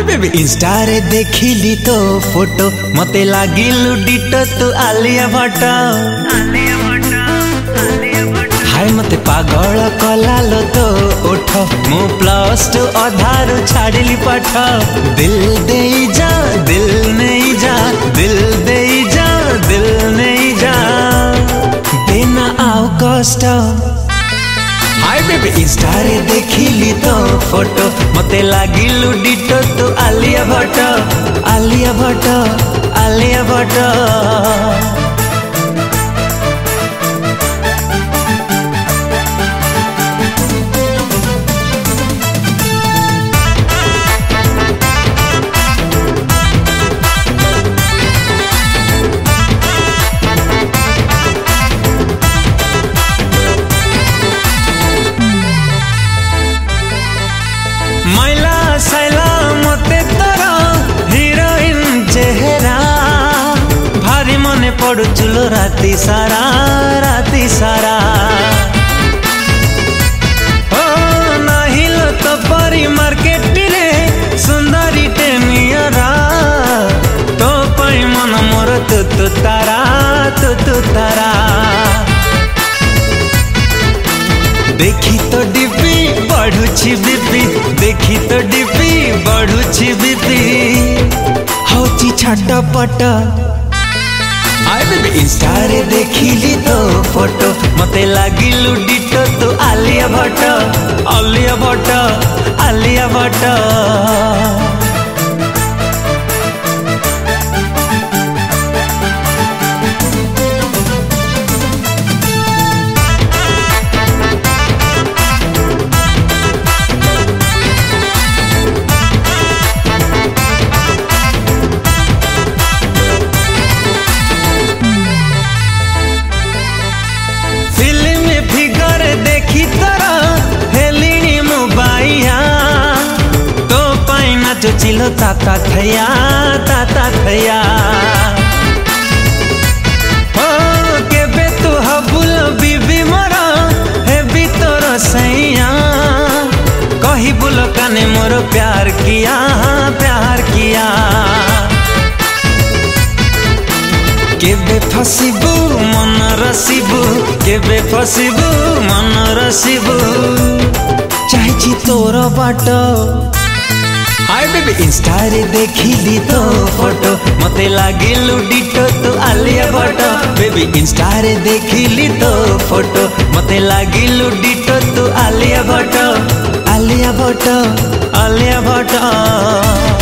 hi baby Insta रे देखिली तो photo मते लागिलु डिटो तू आलिया भट्ट हाय मते पागल कलालो तो ओठ मु +2 अधारु छाड़िली पाठ दिल दे जा दिल नहीं जा दिल दे जा दिल नहीं जा बिना आओ कष्ट हाय बेबी इंस्टा रे देखिली तो फोटो मते लागिलु डिटो तू आलिया भट्ट आलिया भट्ट आलिया भट्ट पड़ू चुलो राती सारा ओ नाहिलो तो परी मार्केट रे सुंदरी टेनियरा तो पाई मन मोर तू तारा देखी तो डीपी बढ़ुची बीपी देखी तो डीपी बढ़ुची बीपी होची छटपट हाय बेबी इंस्टा रे देखिली तो फोटो मते लागिलु डिटो तू आलिया भट्ट आलिया भट्ट आलिया भट्ट जो चिलो ताता थया हो केबे तू हबुल बीबी मोरा हे भीतर सैया कही बुलो काने मोर प्यार किया केबे फसिबू मन रसिबू केबे फसिबू मन रसिबू चाहची तोर बाट हाय बेबी इंस्टा रे देखिली तो फोटो मते लागिलु डिटो तू आलिया भट्ट बेबी इंस्टा रे देखिली तो फोटो मते लागिलु डिटो तू आलिया भट्ट आलिया भट्ट आलिया भट्ट